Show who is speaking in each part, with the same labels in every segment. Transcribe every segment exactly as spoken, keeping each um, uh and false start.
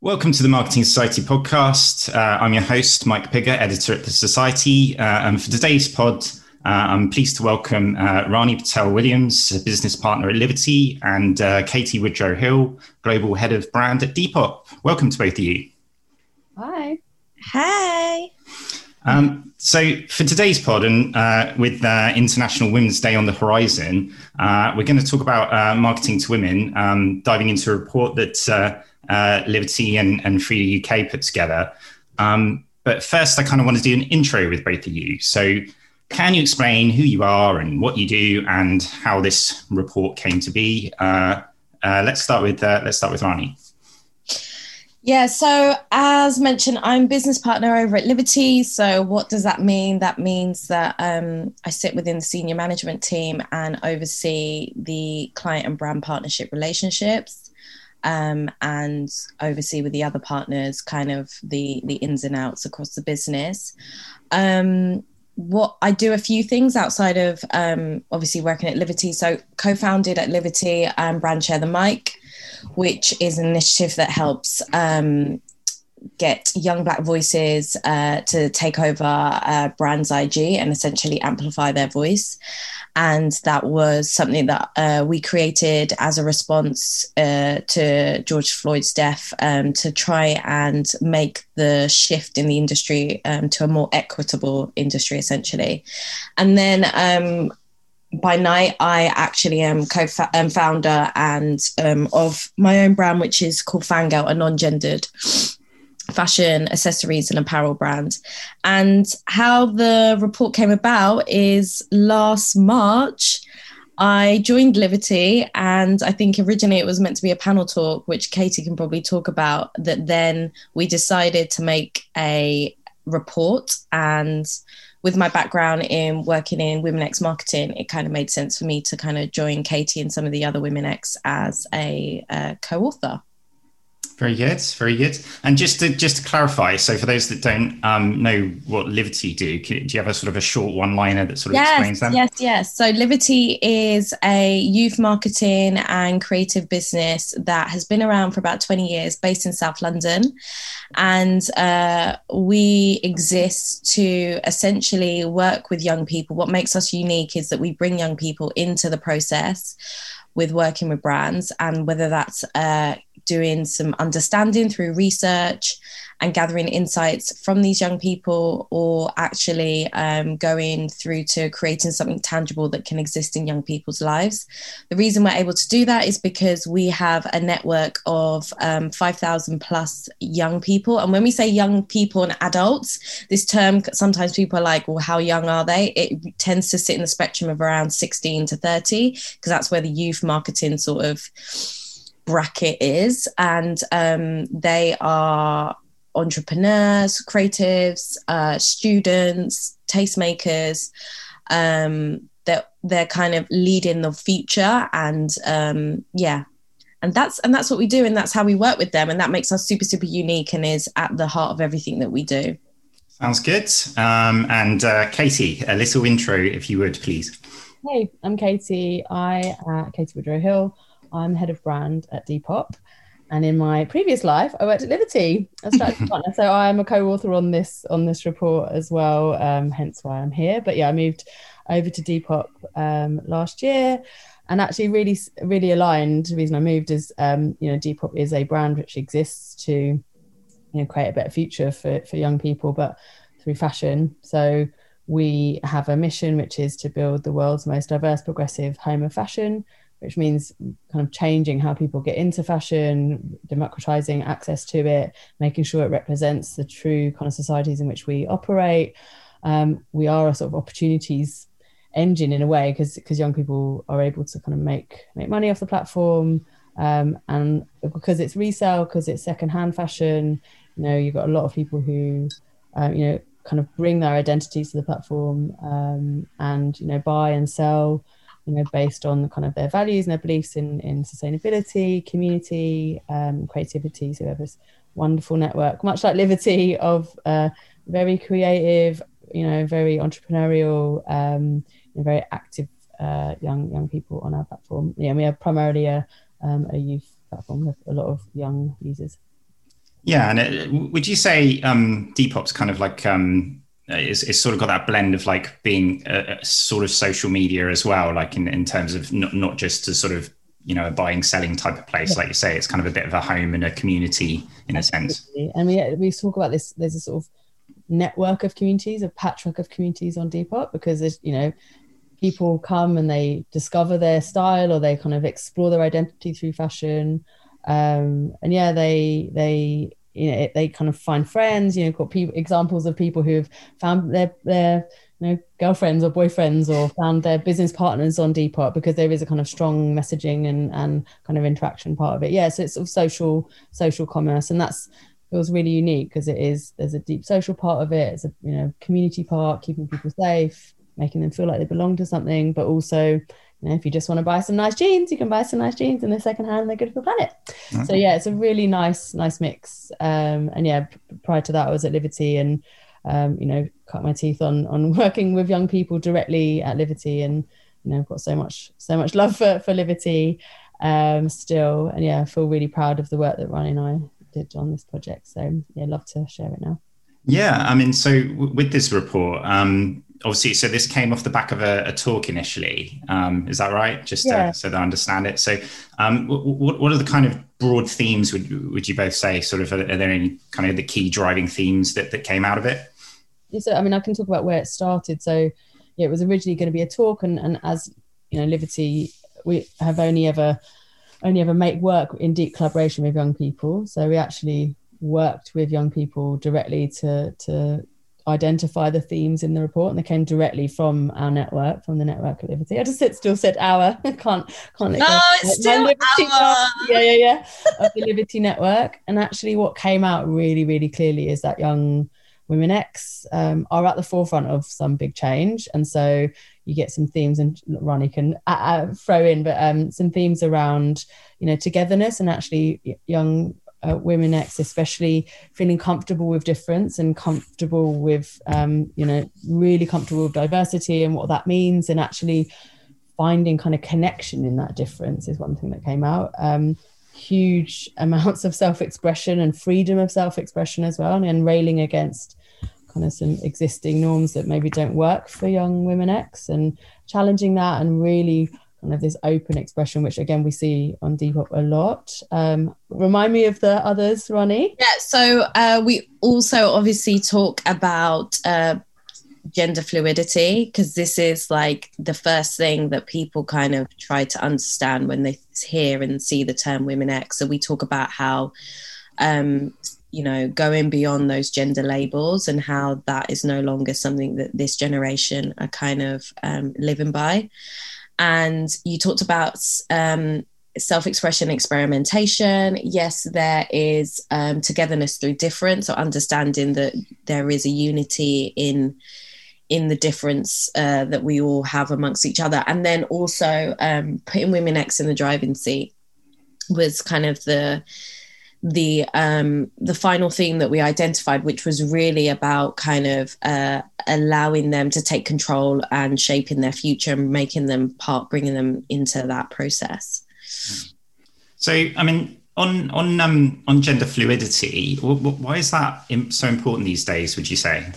Speaker 1: Welcome to the Marketing Society podcast. Uh, I'm your host, Mike Pigger, editor at the Society. Uh, and for today's pod, uh, I'm pleased to welcome uh, Rani Patel-Williams, a business partner at Livity, and uh, Katie Woodrow-Hill, global head of brand at Depop. Welcome to both of you.
Speaker 2: Hi.
Speaker 3: Hey.
Speaker 1: Um, so for today's pod, and uh, with uh, International Women's Day on the horizon, uh, we're going to talk about uh, marketing to women, um, diving into a report that uh, uh, Livity and, and Frida U K put together. Um, but first, I kind of want to do an intro with both of you. So can you explain who you are and what you do and how this report came to be? Uh, uh, let's start with uh, let's start with Rani.
Speaker 3: Yeah, so as mentioned, I'm business partner over at Livity. So what does that mean? That means that um, I sit within the senior management team and oversee the client and brand partnership relationships, um, and oversee with the other partners kind of the, the ins and outs across the business. Um, what I do a few things outside of um, obviously working at Livity. So co-founded at Livity and Brand Share the Mic, which is an initiative that helps um, get young Black voices uh, to take over uh, brands' I G and essentially amplify their voice. And that was something that uh, we created as a response uh, to George Floyd's death, um, to try and make the shift in the industry um, to a more equitable industry, essentially. And then um, by night, I actually am co-founder and um, of my own brand, which is called Fangirl, a non-gendered fashion, accessories and apparel brand. And how the report came about is last March, I joined Livity, and I think originally it was meant to be a panel talk, which Katie can probably talk about, that then we decided to make a report. And with my background in working in Women X marketing, it kind of made sense for me to kind of join Katie and some of the other Women X as a uh, co-author.
Speaker 1: Very good, very good. And just to just to clarify, so for those that don't um, know what Livity do, do you have a sort of a short one-liner that sort of
Speaker 3: yes,
Speaker 1: explains them?
Speaker 3: Yes, yes. So Livity is a youth marketing and creative business that has been around for about twenty years, based in South London. And uh, we exist to essentially work with young people. What makes us unique is that we bring young people into the process with working with brands, and whether that's uh, doing some understanding through research and gathering insights from these young people, or actually um, going through to creating something tangible that can exist in young people's lives. The reason we're able to do that is because we have a network of um, five thousand plus young people. And when we say young people and adults, this term, sometimes people are like, well, how young are they? It tends to sit in the spectrum of around sixteen to thirty, because that's where the youth marketing sort of bracket is. And um, they are entrepreneurs, creatives, uh, students, tastemakers. Um, they're, they're kind of leading the future, and um, yeah, and that's and that's what we do, and that's how we work with them, and that makes us super super unique and is at the heart of everything that we do.
Speaker 1: Sounds good. Um, and uh, Katie, a little intro, if you would, please.
Speaker 2: Hey, I'm Katie. I uh, Katie Woodrow-Hill. I'm head of brand at Depop. And in my previous life, I worked at Livity as strategy partner. So I'm a co-author on this on this report as well, um, hence why I'm here. But yeah, I moved over to Depop um, last year, and actually really, really aligned. The reason I moved is, um, you know, Depop is a brand which exists to, you know, create a better future for, for young people, but through fashion. So we have a mission, which is to build the world's most diverse, progressive home of fashion, which means kind of changing how people get into fashion, democratizing access to it, making sure it represents the true kind of societies in which we operate. Um, we are a sort of opportunities engine in a way, because because young people are able to kind of make make money off the platform, um, and because it's resale, because it's secondhand fashion. You know, you've got a lot of people who, um, you know, kind of bring their identities to the platform, um, and you know, buy and sell, you know, based on kind of their values and their beliefs in, in sustainability, community, um, creativity. So we have this wonderful network, much like Livity, of uh, very creative, you know, very entrepreneurial, um, and very active uh, young young people on our platform. Yeah, we are primarily a um, a youth platform with a lot of young users.
Speaker 1: Yeah, and it, would you say um, Depop's kind of like um, it's, it's sort of got that blend of like being a, a sort of social media as well, like in, in terms of not, not just a sort of, you know, a buying selling type of place, like you say, it's kind of a bit of a home and a community in a sense.
Speaker 2: And we we talk about this. There's a sort of network of communities, a patchwork of communities on Depop, because there's, you know, people come and they discover their style or they kind of explore their identity through fashion. Um, and yeah, they they you know they kind of find friends. You know, got people, examples of people who've found their their you know girlfriends or boyfriends or found their business partners on Depop, because there is a kind of strong messaging and and kind of interaction part of it. Yeah, so it's sort of social social commerce, and that's feels really unique because it is there's a deep social part of it. It's a you know community part, keeping people safe, making them feel like they belong to something, but also, you know, if you just want to buy some nice jeans, you can buy some nice jeans and they're secondhand and they're good for the planet. Mm-hmm. So yeah, it's a really nice, nice mix. Um, and yeah, p- prior to that, I was at Liberty and, um, you know, cut my teeth on on working with young people directly at Liberty, and you know, I've got so much, so much love for for Liberty um, still. And yeah, I feel really proud of the work that Ronnie and I did on this project. So yeah, love to share it now.
Speaker 1: Yeah, I mean, so w- with this report, um, obviously, so this came off the back of a, a talk initially. Um, is that right? Just
Speaker 2: yeah.
Speaker 1: to, so that I understand it. So um, what, what are the kind of broad themes would would you both say? Sort of, are, are there any kind of the key driving themes that, that came out of it?
Speaker 2: Yeah, so, I mean, I can talk about where it started. So yeah, it was originally going to be a talk, and, and as you know, Liberty, we have only ever only ever make work in deep collaboration with young people. So we actually worked with young people directly to to identify the themes in the report, and they came directly from our network, from the network at Liberty. I just said, still said our, can't can't let
Speaker 3: no,
Speaker 2: go.
Speaker 3: it's still
Speaker 2: Liberty
Speaker 3: our.
Speaker 2: Yeah, yeah, yeah, of the Liberty network. And actually what came out really, really clearly is that young Women X um, are at the forefront of some big change. And so you get some themes, and Ronnie can uh, uh, throw in, but um, some themes around, you know, togetherness, and actually young Uh, Women X, especially feeling comfortable with difference and comfortable with, um, you know, really comfortable with diversity and what that means, and actually finding kind of connection in that difference is one thing that came out. Um, huge amounts of self-expression and freedom of self-expression as well, and railing against kind of some existing norms that maybe don't work for young Women X, and challenging that, and really kind of this open expression, which again we see on Depop a lot. Um, remind me of the others, Ronnie.
Speaker 3: Yeah, so uh, we also obviously talk about uh, gender fluidity, because this is like the first thing that people kind of try to understand when they hear and see the term Women X. So we talk about how, um, you know, going beyond those gender labels, and how that is no longer something that this generation are kind of um, living by. And you talked about um, self-expression, experimentation. Yes, there is um, togetherness through difference, or understanding that there is a unity in in the difference uh, that we all have amongst each other. And then also um, putting Women X in the driving seat was kind of the the um, the final theme that we identified, which was really about kind of uh, allowing them to take control and shaping their future, and making them part, bringing them into that process.
Speaker 1: So, I mean, on on um, on gender fluidity, why is that so important these days, would you say?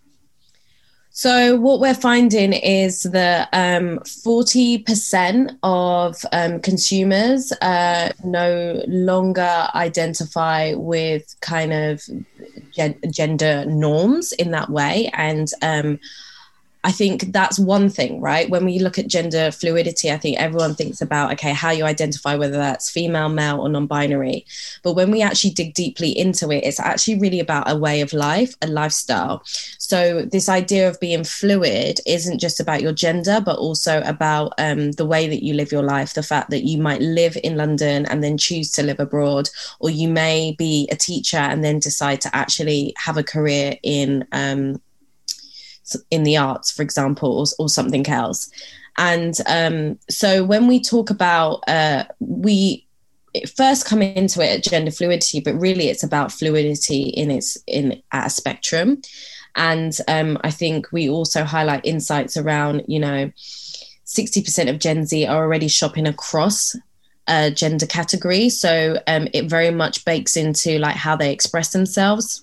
Speaker 3: So what we're finding is that um, forty percent of um, consumers uh, no longer identify with kind of gen- gender norms in that way. And um, I think that's one thing, right? When we look at gender fluidity, I think everyone thinks about, okay, how you identify, whether that's female, male, or non-binary. But when we actually dig deeply into it, it's actually really about a way of life, a lifestyle. So this idea of being fluid isn't just about your gender, but also about um, the way that you live your life, the fact that you might live in London and then choose to live abroad, or you may be a teacher and then decide to actually have a career in um, in the arts, for example, or, or something else. And um, so when we talk about, uh, we first come into it at gender fluidity, but really it's about fluidity in its in at a spectrum. And um, I think we also highlight insights around, you know, sixty percent of Gen Z are already shopping across a gender category. So um, it very much bakes into like how they express themselves,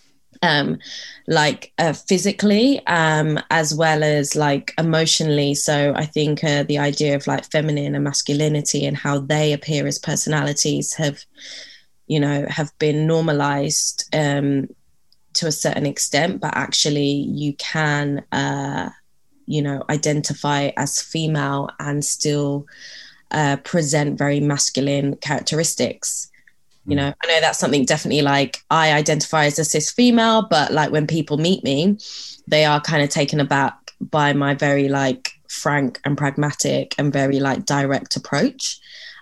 Speaker 3: um, like uh, physically, um, as well as like emotionally. So I think uh, the idea of like feminine and masculinity and how they appear as personalities have, you know, have been normalized um, to a certain extent, but actually you can, uh, you know, identify as female and still uh, present very masculine characteristics. You know, I know that's something definitely like I identify as a cis female, but like when people meet me, they are kind of taken aback by my very like frank and pragmatic and very like direct approach.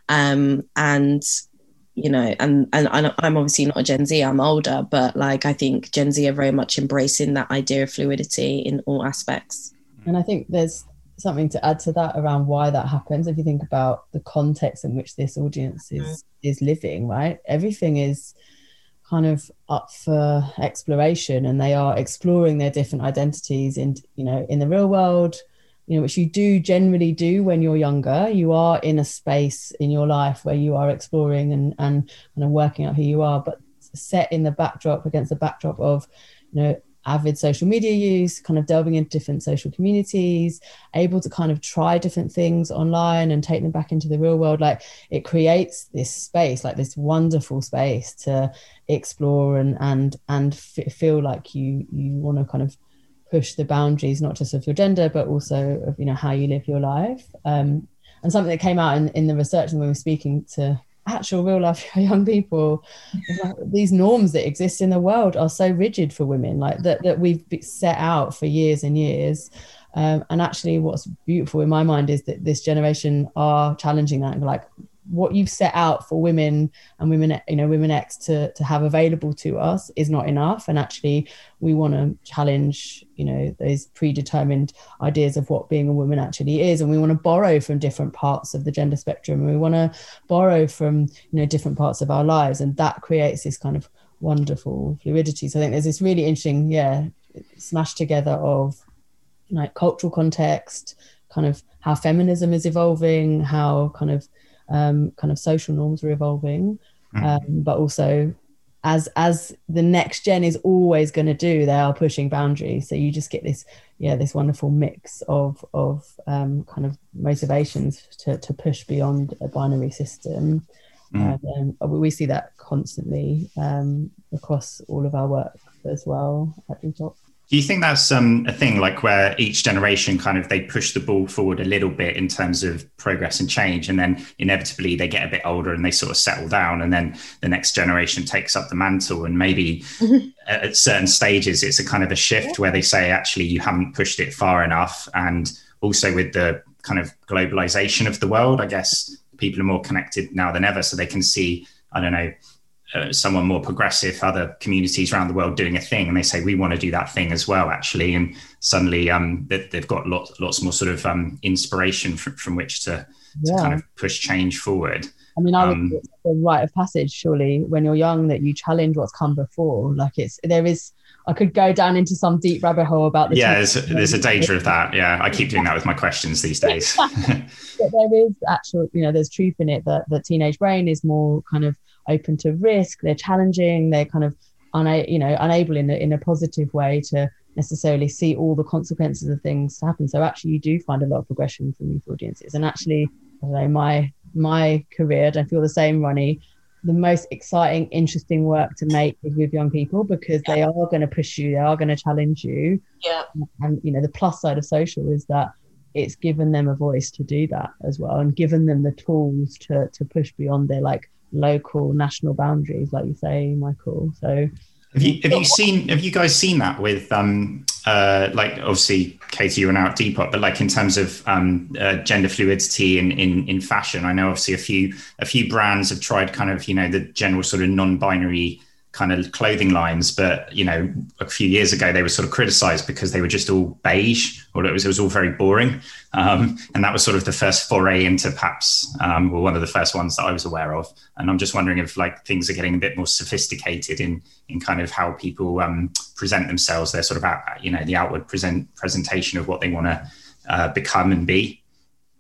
Speaker 3: Um, and, you know, and, and I'm obviously not a Gen Z, I'm older, but like I think Gen Z are very much embracing that idea of fluidity in all aspects.
Speaker 2: And I think there's something to add to that around why that happens. If you think about the context in which this audience is mm. is living, right? Everything is kind of up for exploration, and they are exploring their different identities in, you know, in the real world, you know, which you do generally do when you're younger. You are in a space in your life where you are exploring and and kind of working out who you are, but set in the backdrop against the backdrop of, you know, avid social media use, kind of delving into different social communities, able to kind of try different things online and take them back into the real world. Like it creates this space, like this wonderful space to explore and and and f- feel like you you want to kind of push the boundaries, not just of your gender, but also of, you know, how you live your life. Um, and something that came out in, in the research when we were speaking to actual real life young people, like, these norms that exist in the world are so rigid for women, like that that we've set out for years and years. Um, and actually what's beautiful in my mind is that this generation are challenging that, and like what you've set out for women and women, you know, women X to to have available to us is not enough. And actually we want to challenge, you know, those predetermined ideas of what being a woman actually is. And we want to borrow from different parts of the gender spectrum. And we want to borrow from, you know, different parts of our lives. And that creates this kind of wonderful fluidity. So I think there's this really interesting, yeah, smash together of like cultural context, kind of how feminism is evolving, how kind of Um, kind of social norms are evolving, um, but also as as the next gen is always going to do, they are pushing boundaries. So you just get this, yeah, this wonderful mix of of um, kind of motivations to to push beyond a binary system. Mm. And um, we see that constantly um, across all of our work as well at Depop.
Speaker 1: Do you think that's um, a thing, like where each generation kind of, they push the ball forward a little bit in terms of progress and change, and then inevitably they get a bit older and they sort of settle down, and then the next generation takes up the mantle, and maybe mm-hmm. at certain stages it's a kind of a shift yeah. where they say, actually, you haven't pushed it far enough. And also with the kind of globalization of the world, I guess people are more connected now than ever, so they can see, I don't know, Uh, someone more progressive, other communities around the world doing a thing, and they say, we want to do that thing as well, actually. And suddenly um, they, they've got lots, lots more sort of um, inspiration from, from which to, yeah. to kind of push change forward.
Speaker 2: I mean, I would um, it's the rite of passage, surely, when you're young, that you challenge what's come before. Like it's, there is, I could go down into some deep rabbit hole about this.
Speaker 1: Yeah, there's, there's a danger of that. Yeah, I keep doing that with my questions these days.
Speaker 2: But there is actual, you know, there's truth in it that the teenage brain is more kind of open to risk. They're challenging. They're kind of, una- you know, unable in a, in a positive way to necessarily see all the consequences of things to happen. So actually, you do find a lot of progression from youth audiences. And actually, I don't know, my my career, I don't feel the same, Ronnie. The most exciting, interesting work to make is with young people, because yeah. they are going to push you, they are going to challenge you.
Speaker 3: Yeah.
Speaker 2: And, you know, the plus side of social is that it's given them a voice to do that as well, and given them the tools to to push beyond their like local, national boundaries, like you say, Michael. So
Speaker 1: have you have you seen have you guys seen that with um uh like, obviously Katie, you're now at Depop, but like in terms of um uh, gender fluidity in, in in fashion? I know obviously a few a few brands have tried kind of, you know, the general sort of non-binary kind of clothing lines, but you know, a few years ago they were sort of criticized because they were just all beige, or it was it was all very boring, um, and that was sort of the first foray into perhaps um, well, one of the first ones that I was aware of. And I'm just wondering if like things are getting a bit more sophisticated in in kind of how people um, present themselves, their sort of out, you know, the outward present presentation of what they want to uh, become and be.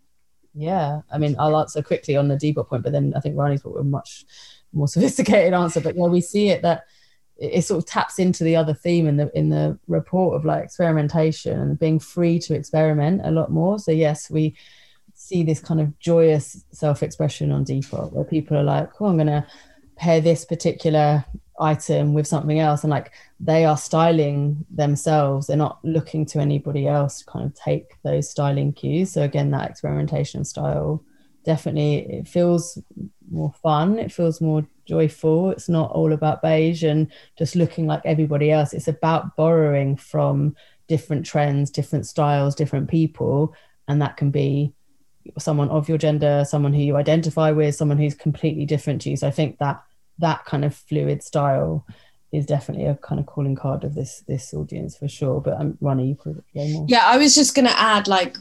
Speaker 2: Yeah, I mean, I'll answer quickly on the Depop point, but then I think Rani's got a much more sophisticated answer. But yeah, we see it that it, it sort of taps into the other theme in the in the report of like experimentation and being free to experiment a lot more. So yes, we see this kind of joyous self-expression on Depop where people are like, oh, I'm going to pair this particular item with something else, and like they are styling themselves. They're not looking to anybody else to kind of take those styling cues. So again, that experimentation style, definitely it feels more fun, it feels more joyful. It's not all about beige and just looking like everybody else. It's about borrowing from different trends, different styles, different people, and that can be someone of your gender, someone who you identify with, someone who's completely different to you. So I think that that kind of fluid style is definitely a kind of calling card of this this audience for sure. But um, Rani, you probably go more.
Speaker 3: Yeah, I was just going to add, like,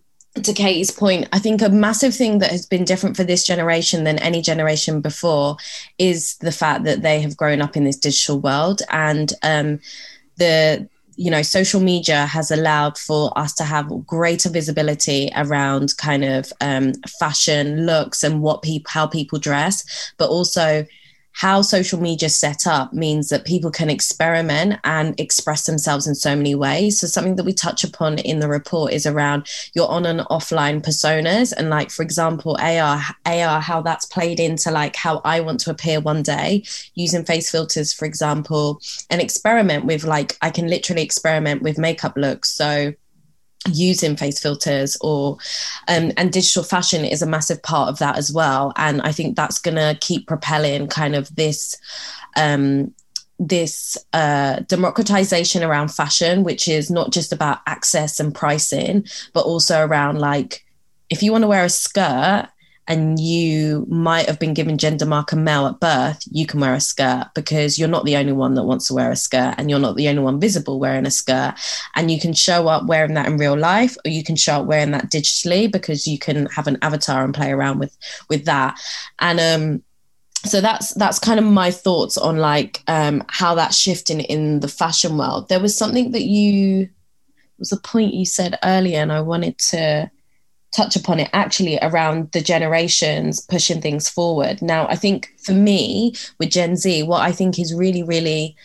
Speaker 3: to Katie's point, I think a massive thing that has been different for this generation than any generation before is the fact that they have grown up in this digital world, and um, the you know, social media has allowed for us to have greater visibility around kind of um, fashion, looks, and what people, how people dress, but also how social media set up means that people can experiment and express themselves in so many ways. So something that we touch upon in the report is around your on and offline personas. And like, for example, A R, A R, how that's played into like how I want to appear one day using face filters, for example, and experiment with like, I can literally experiment with makeup looks. So using face filters or um, and digital fashion is a massive part of that as well. And I think that's going to keep propelling kind of this um, this uh, democratization around fashion, which is not just about access and pricing, but also around like, if you want to wear a skirt and you might have been given gender marker male at birth, you can wear a skirt because you're not the only one that wants to wear a skirt, and you're not the only one visible wearing a skirt. And you can show up wearing that in real life, or you can show up wearing that digitally because you can have an avatar and play around with, with that. And um, so that's that's kind of my thoughts on like um, how that's shifting in the fashion world. There was something that you, was a point you said earlier, and I wanted to touch upon it actually around the generations pushing things forward. Now, I think for me with Gen Z, what I think is really, really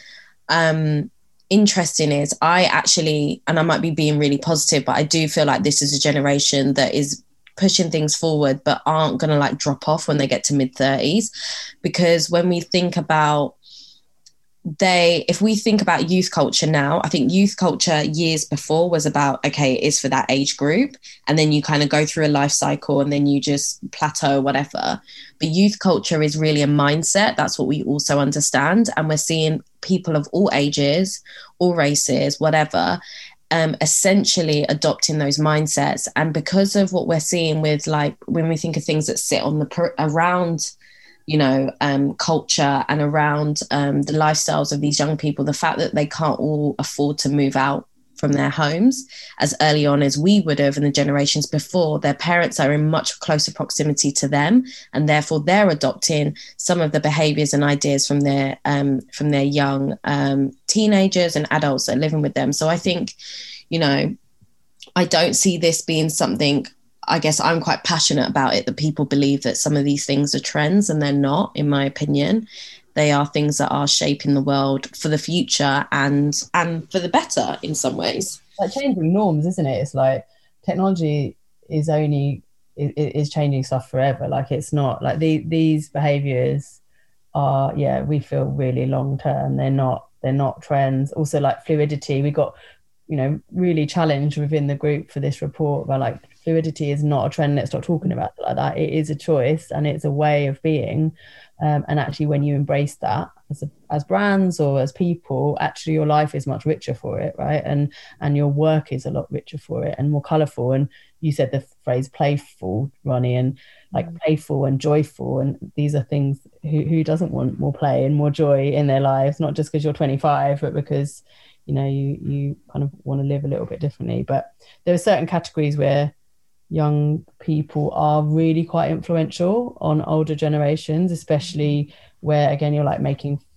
Speaker 3: um, interesting is I actually, and I might be being really positive, but I do feel like this is a generation that is pushing things forward, but aren't going to like drop off when they get to mid thirties. Because when we think about they, if we think about youth culture now, I think youth culture years before was about, okay, it is for that age group. And then you kind of go through a life cycle and then you just plateau, whatever. But youth culture is really a mindset. That's what we also understand. And we're seeing people of all ages, all races, whatever, um, essentially adopting those mindsets. And because of what we're seeing with like, when we think of things that sit on the, per- around you know, um, culture and around um, the lifestyles of these young people, the fact that they can't all afford to move out from their homes as early on as we would have in the generations before, their parents are in much closer proximity to them, and therefore they're adopting some of the behaviours and ideas from their um, from their young um, teenagers and adults that are living with them. So I think, you know, I don't see this being something, I guess I'm quite passionate about it, that people believe that some of these things are trends, and they're not, in my opinion. They are things that are shaping the world for the future and and for the better in some ways.
Speaker 2: Like changing norms, isn't it? It's like technology is only is, is changing stuff forever. Like it's not like the, these behaviors are, yeah, we feel really long term. They're not they're not trends. Also like fluidity, we got, you know, really challenged within the group for this report about like fluidity is not a trend. Let's stop talking about it like that. It is a choice and it's a way of being. Um, and actually, when you embrace that as a, as brands or as people, actually your life is much richer for it, right? And and your work is a lot richer for it and more colourful. And you said the phrase playful, Rani, and like mm. playful and joyful. And these are things who who doesn't want more play and more joy in their lives, not just because you're twenty-five, but because you know you you kind of want to live a little bit differently. But there are certain categories where young people are really quite influential on older generations, especially where, again, you're like making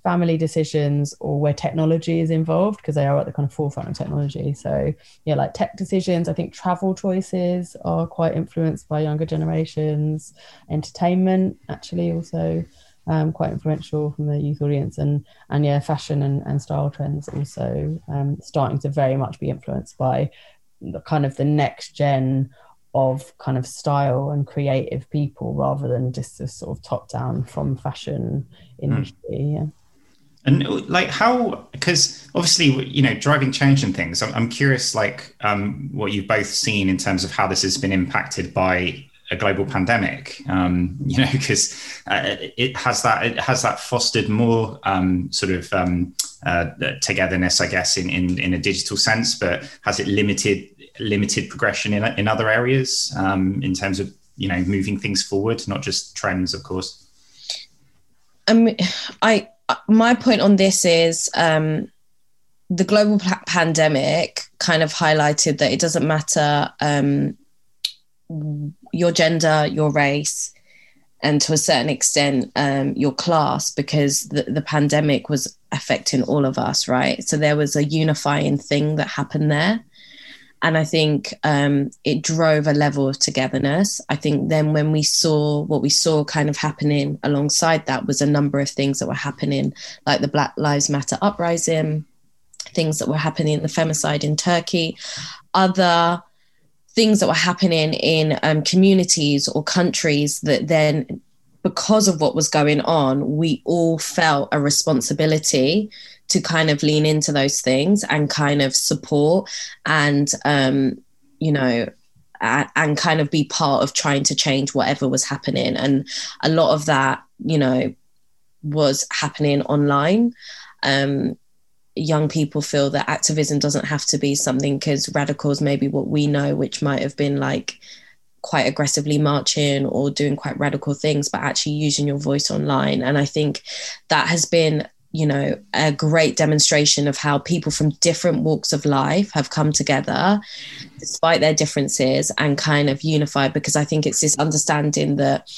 Speaker 2: family decisions or where technology is involved, because they are at the kind of forefront of technology. So yeah, like tech decisions. I think travel choices are quite influenced by younger generations. Entertainment actually also um, quite influential from the youth audience, and and yeah, fashion and, and style trends also um, starting to very much be influenced by the kind of the next gen of kind of style and creative people, rather than just a sort of top down from fashion industry. Mm. Yeah.
Speaker 1: And like how, because obviously, you know, driving change and things, I'm, I'm curious, like um, what you've both seen in terms of how this has been impacted by a global pandemic, um, you know, because uh, it has that, it has that fostered more um, sort of um, uh, togetherness, I guess, in, in, in a digital sense, but has it limited limited progression in, in other areas um, in terms of, you know, moving things forward, not just trends, of course?
Speaker 3: Um, I, my point on this is um, the global p- pandemic kind of highlighted that it doesn't matter um, your gender, your race, and to a certain extent um, your class, because the, the pandemic was affecting all of us, right? So there was a unifying thing that happened there. And I think um, it drove a level of togetherness. I think then when we saw what we saw kind of happening alongside that was a number of things that were happening, like the Black Lives Matter uprising, things that were happening in the femicide in Turkey, other things that were happening in um, communities or countries that then, because of what was going on, we all felt a responsibility to kind of lean into those things and kind of support and, um, you know, and, and kind of be part of trying to change whatever was happening. And a lot of that, you know, was happening online. Um, young people feel that activism doesn't have to be something as radical as maybe what we know, which might have been like quite aggressively marching or doing quite radical things, but actually using your voice online. And I think that has been, you know, a great demonstration of how people from different walks of life have come together despite their differences and kind of unified, because I think it's this understanding that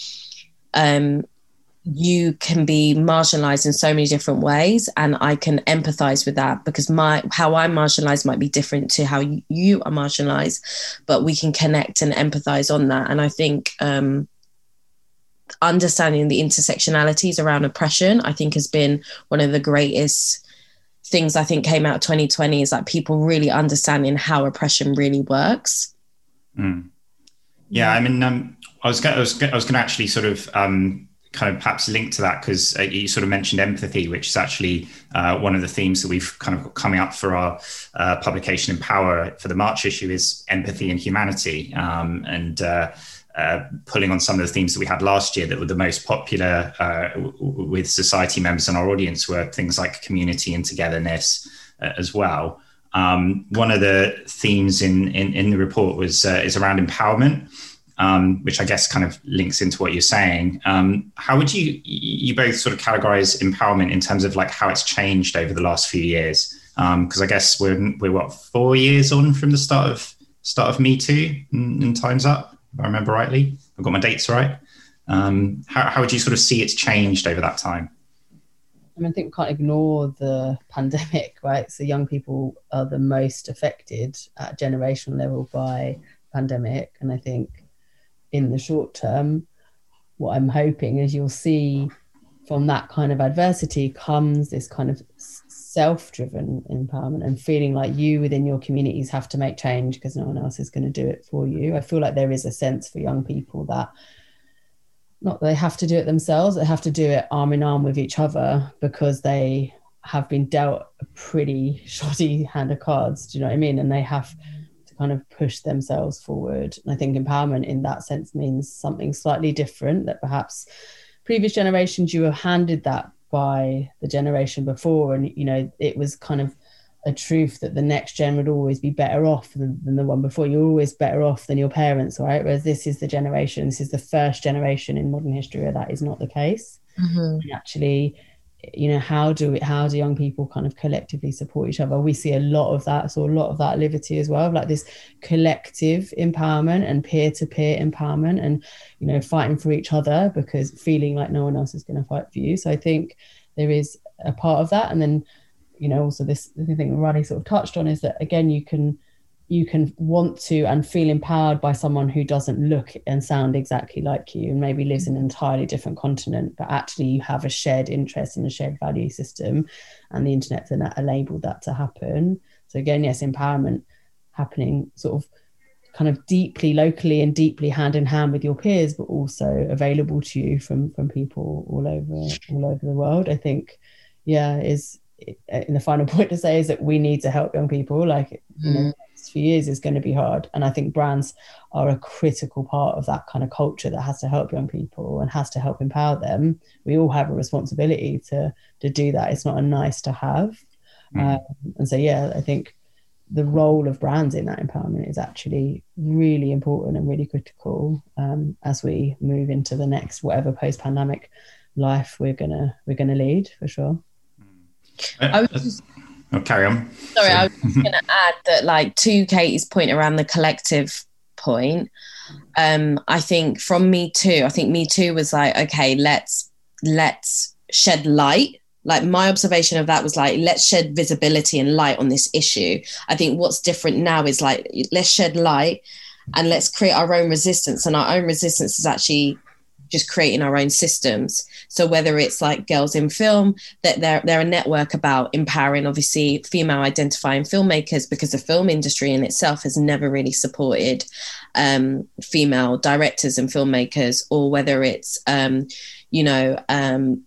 Speaker 3: um, you can be marginalized in so many different ways, and I can empathize with that because my how I'm marginalized might be different to how you are marginalized, but we can connect and empathize on that. And I think um, understanding the intersectionalities around oppression, I think, has been one of the greatest things I think came out of twenty twenty, is like people really understanding how oppression really works.
Speaker 1: Mm. Yeah, I mean, um, I was going I was, I was going to actually sort of um, kind of perhaps link to that, because uh, you sort of mentioned empathy, which is actually uh, one of the themes that we've kind of got coming up for our uh, publication Empower for the March issue, is empathy and humanity. Um, and uh, Uh, pulling on some of the themes that we had last year that were the most popular uh, w- with society members and our audience were things like community and togetherness uh, as well. Um, one of the themes in, in, in the report was uh, is around empowerment, um, which I guess kind of links into what you're saying. Um, how would you, you both sort of categorize empowerment in terms of like how it's changed over the last few years? Because um, I guess we're, we're what, four years on from the start of start of Me Too and, and Time's Up, if I remember rightly. I've got my dates right. Um, how, how would you sort of see it's changed over that time?
Speaker 2: I mean, I think we can't ignore the pandemic, right? So young people are the most affected at generational level by pandemic. And I think in the short term, what I'm hoping is you'll see from that kind of adversity comes this kind of self-driven empowerment and feeling like you within your communities have to make change because no one else is going to do it for you. I feel like there is a sense for young people that not that they have to do it themselves, they have to do it arm in arm with each other because they have been dealt a pretty shoddy hand of cards, do you know what I mean? And they have to kind of push themselves forward. And I think empowerment in that sense means something slightly different, that perhaps previous generations, you were handed that by the generation before, and you know it was kind of a truth that the next gen would always be better off than, than the one before. You're always better off than your parents, right? Whereas this is the generation, this is the first generation in modern history where that is not the case. Mm-hmm. And actually, you know, how do it, how do young people kind of collectively support each other? We see a lot of that, so a lot of that at Liberty as well, like this collective empowerment and peer-to-peer empowerment, and you know, fighting for each other because feeling like no one else is going to fight for you. So I think there is a part of that. And then, you know, also this the thing Riley sort of touched on is that, again, you can you can want to and feel empowered by someone who doesn't look and sound exactly like you and maybe lives in an entirely different continent, but actually you have a shared interest and a shared value system, and the internet's enabled that to happen. So again, yes, empowerment happening sort of kind of deeply locally and deeply hand in hand with your peers, but also available to you from from people all over all over the world. I think, yeah, is in the final point to say is that we need to help young people. Like, you know, the next few years is going to be hard, and I think brands are a critical part of that kind of culture that has to help young people and has to help empower them. We all have a responsibility to to do that. It's not a nice to have. Mm. Um, and so, yeah, I think the role of brands in that empowerment is actually really important and really critical um, as we move into the next whatever post-pandemic life we're gonna we're gonna lead, for sure.
Speaker 3: I was just,
Speaker 1: oh, carry on.
Speaker 3: Sorry, sorry. I was just going to add that, like, to Katie's point around the collective point, um, I think from Me Too, I think Me Too was like, okay, let's let's shed light. Like, my observation of that was like, let's shed visibility and light on this issue. I think what's different now is like, let's shed light and let's create our own resistance. And our own resistance is actually just creating our own systems. So whether it's like Girls in Film, that they're, they're a network about empowering, obviously, female identifying filmmakers, because the film industry in itself has never really supported um, female directors and filmmakers, or whether it's, um, you know, um,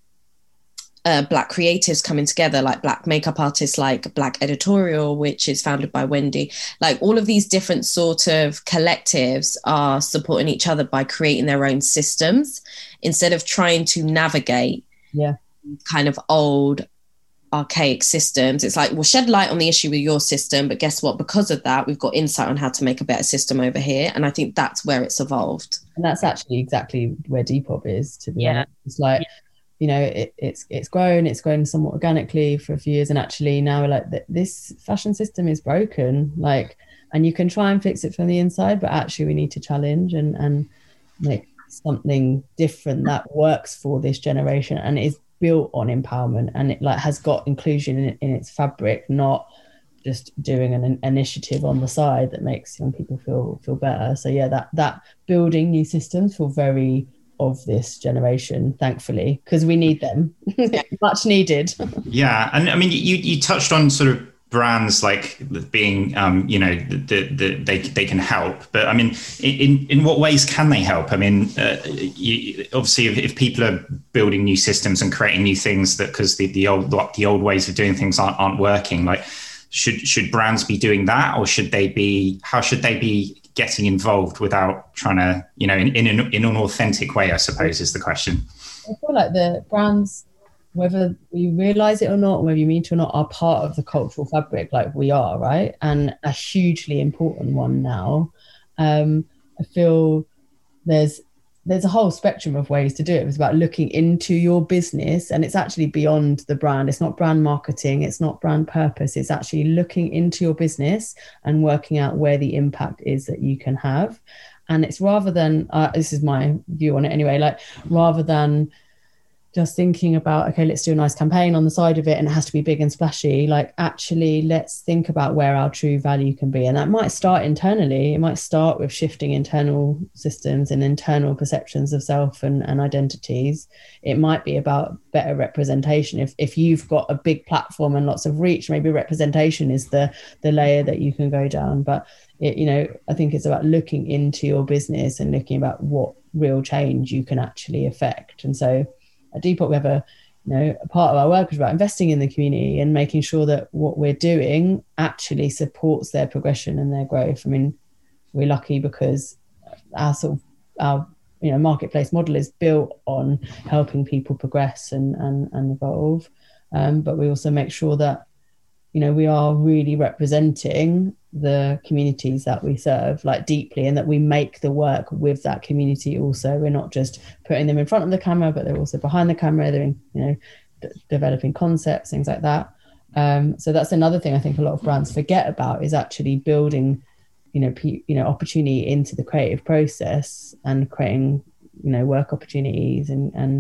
Speaker 3: Uh, Black creatives coming together, like Black makeup artists, like Black Editorial, which is founded by Wendy. Like, all of these different sort of collectives are supporting each other by creating their own systems instead of trying to navigate
Speaker 2: yeah.
Speaker 3: kind of old, archaic systems. It's like, we'll shed light on the issue with your system, but guess what? Because of that, we've got insight on how to make a better system over here. And I think that's where it's evolved.
Speaker 2: And that's actually exactly where Depop is, to be
Speaker 3: yeah.
Speaker 2: honest. It's like, yeah. you know, it, it's it's grown, it's grown somewhat organically for a few years, and actually now we're like, th- this fashion system is broken, like, and you can try and fix it from the inside, but actually we need to challenge and and make something different that works for this generation and is built on empowerment, and it like has got inclusion in, in its fabric, not just doing an, an initiative on the side that makes young people feel feel better. So yeah, that that building new systems feel very of this generation, thankfully, because we need them. Much needed.
Speaker 1: Yeah, and I mean, you you touched on sort of brands like being, um, you know, the, the, they they can help, but I mean, in in what ways can they help? I mean, uh, you, obviously, if, if people are building new systems and creating new things that because the the old the old ways of doing things aren't aren't working, like should should brands be doing that, or should they be? How should they be getting involved without trying to, you know, in, in, an, in an authentic way, I suppose, is the question.
Speaker 2: I feel like the brands, whether we realise it or not, whether you mean to or not, are part of the cultural fabric, like we are, right? And a hugely important one now. Um, I feel there's there's a whole spectrum of ways to do it. It's about looking into your business, and it's actually beyond the brand. It's not brand marketing. It's not brand purpose. It's actually looking into your business and working out where the impact is that you can have. And it's rather than, uh, this is my view on it anyway, like rather than just thinking about, okay, let's do a nice campaign on the side of it and it has to be big and splashy, like actually let's think about where our true value can be. And that might start internally. It might start with shifting internal systems and internal perceptions of self and, and identities. It might be about better representation. If if you've got a big platform and lots of reach, maybe representation is the the layer that you can go down. But it, you know, I think it's about looking into your business and looking about what real change you can actually affect. And so at Depop, we have a, you know, a part of our work is about investing in the community and making sure that what we're doing actually supports their progression and their growth. I mean, we're lucky because our sort of our you know marketplace model is built on helping people progress and and, and evolve. Um, but we also make sure that, you know, we are really representing the communities that we serve, like deeply, and that we make the work with that community also. We're not just putting them in front of the camera, but they're also behind the camera. They're, in, you know, d- developing concepts, things like that. Um, so that's another thing I think a lot of brands forget about, is actually building, you know, p- you know, opportunity into the creative process and creating, you know, work opportunities and and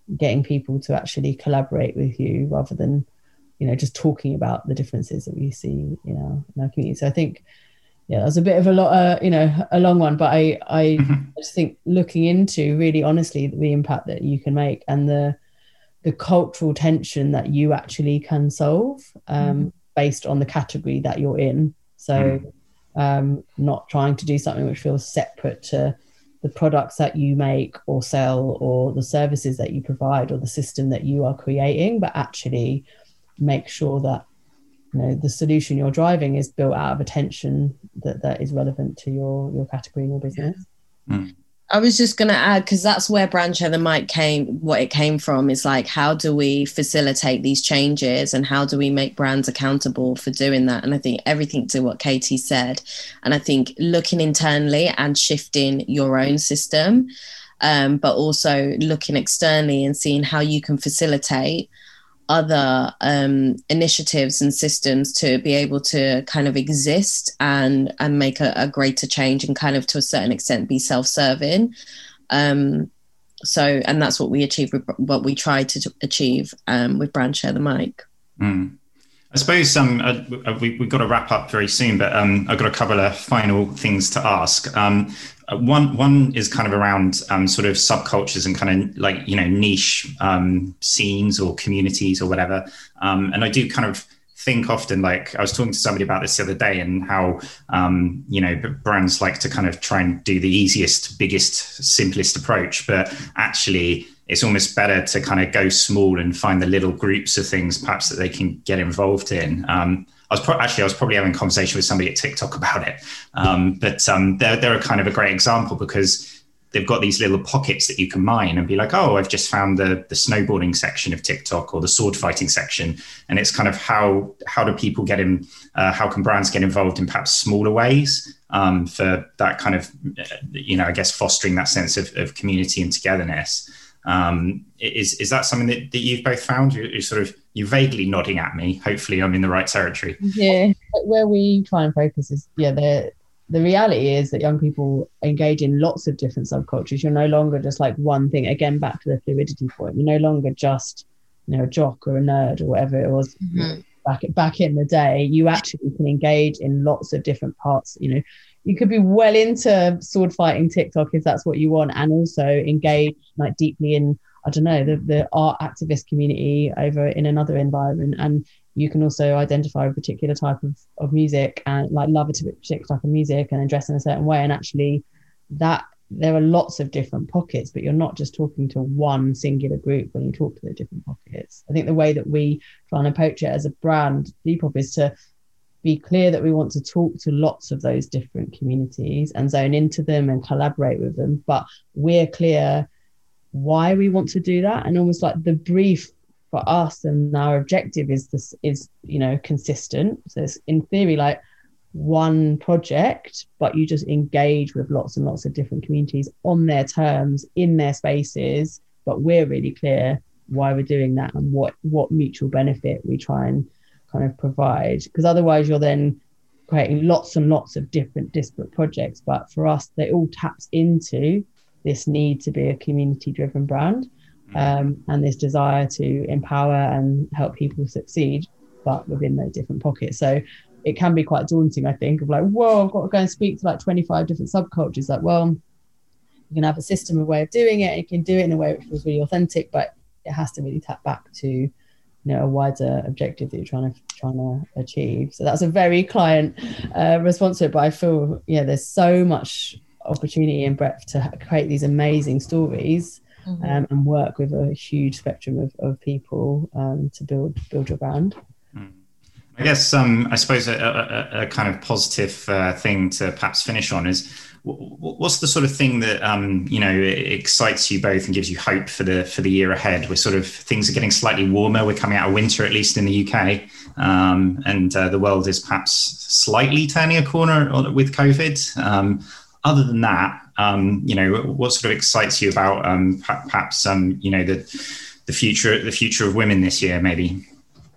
Speaker 2: getting people to actually collaborate with you rather than, you know, just talking about the differences that we see, you know, in our community. So I think, yeah, that's a bit of a lot, uh, you know, a long one, but I, I mm-hmm. just think looking into really honestly the impact that you can make and the the cultural tension that you actually can solve um, mm-hmm. based on the category that you're in. So mm-hmm. um, not trying to do something which feels separate to the products that you make or sell or the services that you provide or the system that you are creating, but actually make sure that, you know, the solution you're driving is built out of a tension that, that is relevant to your, your category and your business.
Speaker 3: Yeah. Mm. I was just going to add, because that's where Brand Share the Mic came, what it came from is like, how do we facilitate these changes and how do we make brands accountable for doing that? And I think everything to what Katie said. And I think looking internally and shifting your own system, um, but also looking externally and seeing how you can facilitate other um, initiatives and systems to be able to kind of exist and and make a, a greater change and kind of to a certain extent be self-serving. Um, so, and that's what we achieve, with, what we try to achieve um, with Brand Share the Mic.
Speaker 1: Mm. I suppose um, uh, we, we've got to wrap up very soon, but um, I've got a couple of final things to ask. Um, One one is kind of around um, sort of subcultures and kind of like, you know, niche um, scenes or communities or whatever. Um, and I do kind of think often, like I was talking to somebody about this the other day and how, um, you know, brands like to kind of try and do the easiest, biggest, simplest approach. But actually, it's almost better to kind of go small and find the little groups of things perhaps that they can get involved in. Um, I was pro- actually, I was probably having a conversation with somebody at TikTok about it. Um, but um, they're, they're a kind of a great example because they've got these little pockets that you can mine and be like, oh, I've just found the, the snowboarding section of TikTok or the sword fighting section. And it's kind of how, how do people get in, uh, how can brands get involved in perhaps smaller ways um, for that kind of, you know, I guess fostering that sense of, of community and togetherness. Um, is is that something that, that you've both found? You're, you're sort of, you're vaguely nodding at me. Hopefully I'm in the right territory.
Speaker 2: Yeah, where we try and focus is, yeah, the the reality is that young people engage in lots of different subcultures. You're no longer just like one thing. Again, back to the fluidity point. You're no longer just, you know, a jock or a nerd or whatever it was mm-hmm. back, back in the day. You actually can engage in lots of different parts, you know. You could be well into sword fighting TikTok if that's what you want, and also engage like deeply in, I don't know, the, the art activist community over in another environment. And you can also identify a particular type of, of music and like love a particular type of music and then dress in a certain way. And actually that there are lots of different pockets, but you're not just talking to one singular group when you talk to the different pockets. I think the way that we try and approach it as a brand, Depop, is to be clear that we want to talk to lots of those different communities and zone into them and collaborate with them, but we're clear why we want to do that, and almost like the brief for us and our objective is this is, you know, consistent. So it's in theory like one project, but you just engage with lots and lots of different communities on their terms in their spaces, but we're really clear why we're doing that and what what mutual benefit we try and kind of provide, because otherwise you're then creating lots and lots of different disparate projects. But for us, they all taps into this need to be a community driven brand um, and this desire to empower and help people succeed, but within those different pockets. So it can be quite daunting, I think, of like, whoa, I've got to go and speak to like twenty-five different subcultures. Like, well, you can have a system, a way of doing it, and you can do it in a way which feels really authentic, but it has to really tap back to, you know, a wider objective that you're trying to trying to achieve. So that's a very client uh, response to it, but I feel, yeah, there's so much opportunity and breadth to create these amazing stories mm-hmm. um, and work with a huge spectrum of, of people um, to build build your brand.
Speaker 1: Mm. I guess um, I suppose a, a, a kind of positive uh, thing to perhaps finish on is, what's the sort of thing that um, you know excites you both and gives you hope for the for the year ahead? We're sort of, things are getting slightly warmer. We're coming out of winter, at least in the U K, um, and uh, the world is perhaps slightly turning a corner with COVID. Um, other than that, um, you know, what sort of excites you about um, perhaps um, you know the the future the future of women this year, maybe?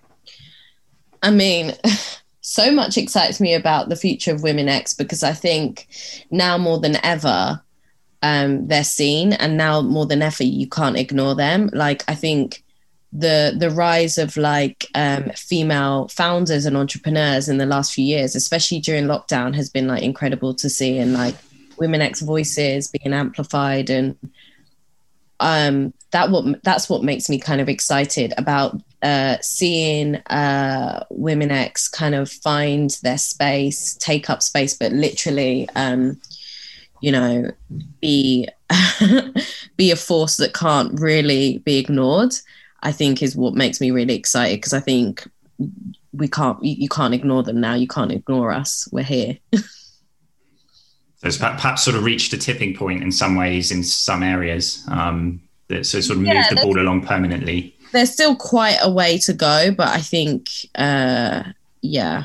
Speaker 3: I mean. So much excites me about the future of Women X, because I think now more than ever, um, they're seen, and now more than ever, you can't ignore them. Like, I think the the rise of like um, female founders and entrepreneurs in the last few years, especially during lockdown, has been like incredible to see, and like Women X voices being amplified, and um, that what that's what makes me kind of excited about uh, seeing uh, Women X kind of find their space, take up space, but literally, um, you know, be be a force that can't really be ignored. I think is what makes me really excited, because I think we can't, you, you can't ignore them now. You can't ignore us. We're here.
Speaker 1: So it's perhaps sort of reached a tipping point in some ways, in some areas. Um, that so sort of
Speaker 3: yeah,
Speaker 1: moved the ball along permanently.
Speaker 3: There's still quite a way to go, but I think, uh, yeah.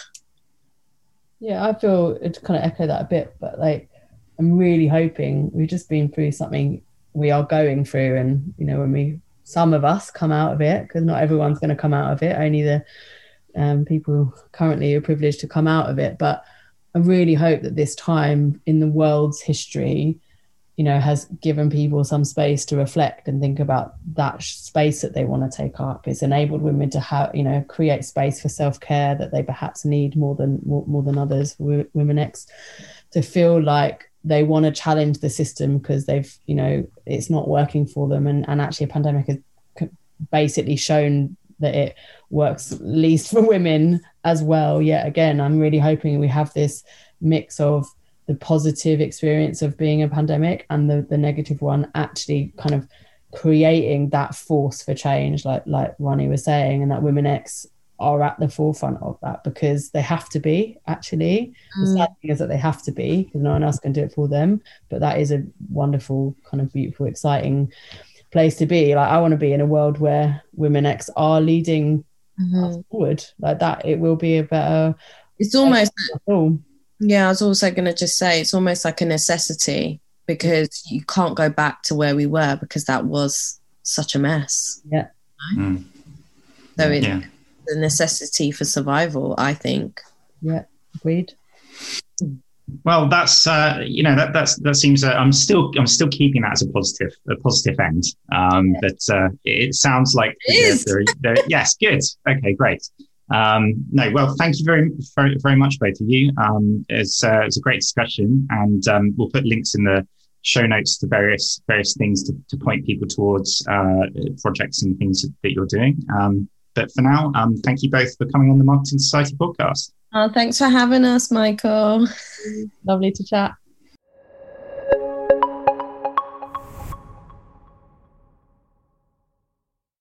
Speaker 2: Yeah, I feel to kind of echo that a bit, but like, I'm really hoping we've just been through something we are going through, and you know, when we, some of us come out of it, because not everyone's going to come out of it, only the um, people currently are privileged to come out of it. But I really hope that this time in the world's history, you know, has given people some space to reflect and think about that space that they want to take up. It's enabled women to have, you know, create space for self-care that they perhaps need more than more, more than others. Women X to feel like they want to challenge the system because they've, you know, it's not working for them, and and actually a pandemic has basically shown that it works least for women as well. Yet again, I'm really hoping we have this mix of the positive experience of being a pandemic and the, the negative one, actually kind of creating that force for change, like like Ronnie was saying, and that Women X are at the forefront of that, because they have to be, actually. Mm. The sad thing is that they have to be, because no one else can do it for them. But that is a wonderful, kind of beautiful, exciting place to be. Like, I want to be in a world where Women X are leading mm-hmm. us forward like that. It will be a better,
Speaker 3: it's almost yeah I was also going to just say it's almost like a necessity, because you can't go back to where we were, because that was such a mess.
Speaker 2: Yeah.
Speaker 1: Mm.
Speaker 3: So it's yeah. the necessity for survival, I think.
Speaker 2: Yeah, agreed.
Speaker 1: Well, that's uh, you know that that's that seems. Uh, I'm still I'm still keeping that as a positive a positive end. Um, but uh, it sounds like
Speaker 3: it is.
Speaker 1: They're, they're, they're, yes, good. Okay, great. Um, no, well, thank you very very, very much, both of you. Um, it's uh, it's a great discussion, and um, we'll put links in the show notes to various various things to, to point people towards uh, projects and things that you're doing. Um, but for now, um, thank you both for coming on the Marketing Society podcast.
Speaker 3: Oh, thanks for having us, Michael.
Speaker 2: Lovely to chat.